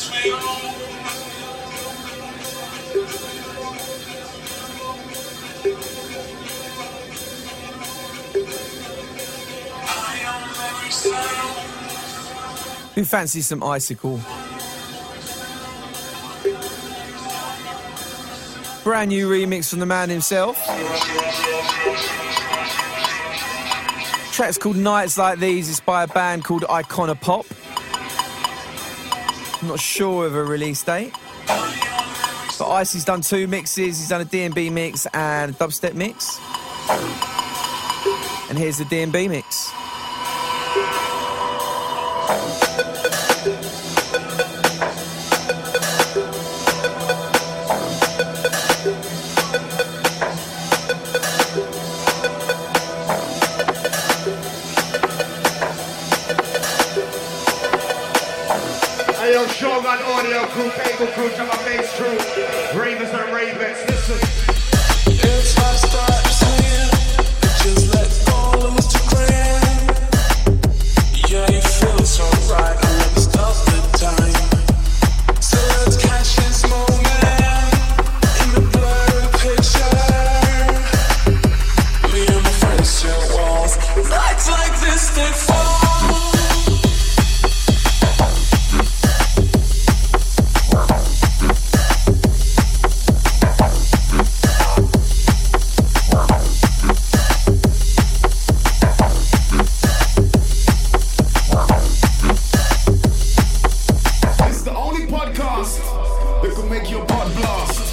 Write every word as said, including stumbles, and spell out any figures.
Who fancies some Icicle? Brand new remix from the man himself. Track's called Nights Like These. It's by a band called Iconopop. I'm not sure of a release date. But Icy's done two mixes. He's done a D and B mix and a dubstep mix. And here's the D and B mix. Shogun audio crew, cable crew, to my bass crew, ravens and ravens, listen. It's my stripes here, just let go of Mister Grand. Yeah, you feel so right, I never stop the time. So let's catch this moment in the blurry picture. Me and my friends share walls, nights like this they fall. That could make your butt blast.